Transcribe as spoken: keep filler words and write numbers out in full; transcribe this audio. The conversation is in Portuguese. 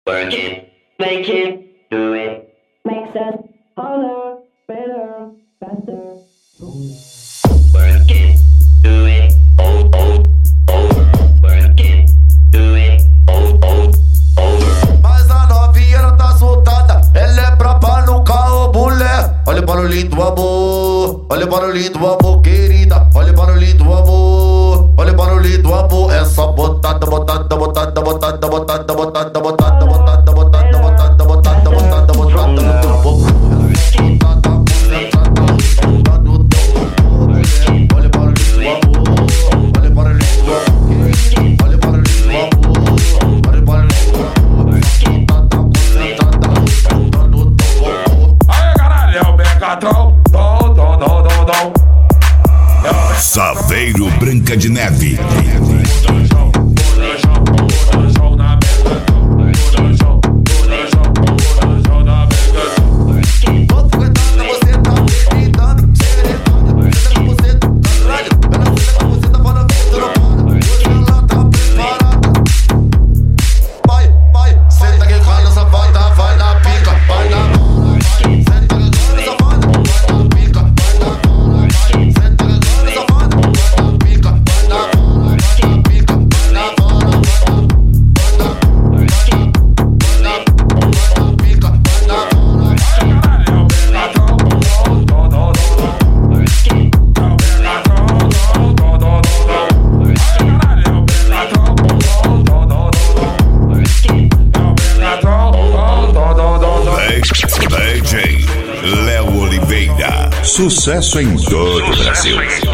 Work it, make it, do it. Makes us harder, better, faster. Work it, do it, oh, oh, oh. Work it, do it, oh, oh, oh. Mas a novinha ela tá soltada, ela é braba no carro, mulher. Olha o barulhinho do amor, olha o barulhinho do amor, querida. Olha o barulhinho do amor, olha o barulhinho do amor. É só botada, botada, botada, botada, botada, botada, botada, botada, botada, botada, botada, botada, botada no teu corpo. Olha o barulhinho do amor, olha o barulhinho do amor, olha o barulhinho do amor, olha o barulhinho do amor. Aê, caralho, é o Megatron, dom, dom, dom, dom, dom. Saveiro Branca de Neve. D J Léo Oliveira. Sucesso em todo o Brasil.